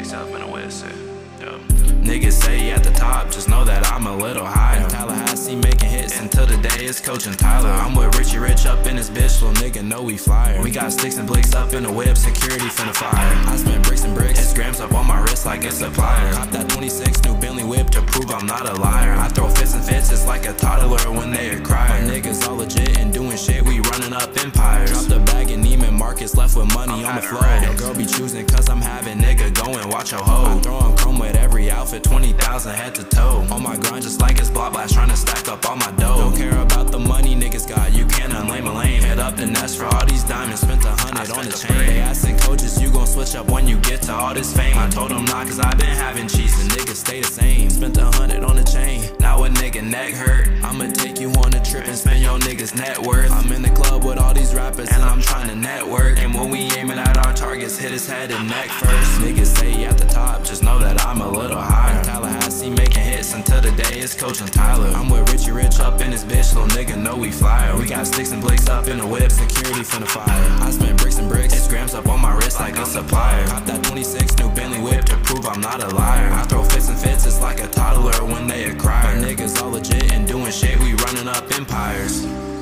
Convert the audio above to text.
bricks up in a whip, shit. Yo. Niggas say at the top, just know that I'm a little higher. Tallahassee making hits until the day is coaching Tyler. I'm with Richie Rich up in this bitch, little nigga know we flyer. We got sticks and blicks up in the whip, security finna fire. I spend bricks and bricks, it's grams up on my wrist like it's a plier. Cop that 26 new Bentley whip to prove I'm not a liar. I throw fits and fits, it's like a toddler when they a crier. My niggas all legit and doing shit, we running up empires. Drop the bag in Neiman Marcus, left with money on the floor. Your girl be choosing cause I'm having nigga, go and watch your hoe. I'm throwing chrome with every outfit, 20,000 head to toe. On my grind just like it's block blast, trying to stack up all my dough. Don't care about the money niggas got, you can't unlame a lame. Head up the nest for all these diamonds, spent 100 on the chain. They asking coaches, you gon' switch up when you get to all this fame. I told them not cause I been having cheese and niggas stay the same. Spent 100 on the chain, now a nigga neck hurt. I'ma take you on a trip and spend your niggas net worth. I'm in the club with all these rappers and I'm trying to network. And when we aiming at our targets, hit his head and neck first. Niggas say at the top, just know that I'm a little higher. Tallahassee making hits until the day is coaching Tyler. I'm with Richie Rich up in this bitch, little nigga know we flyer. We got sticks and blicks up in the whip, security finna fire. I spend bricks and bricks, it's grams up on my wrist like a supplier. Cop that 26 new Bentley whip to prove I'm not a liar. I throw fits and fits, it's like a toddler when they a crier. My niggas all legit and doing shit, we running up empires.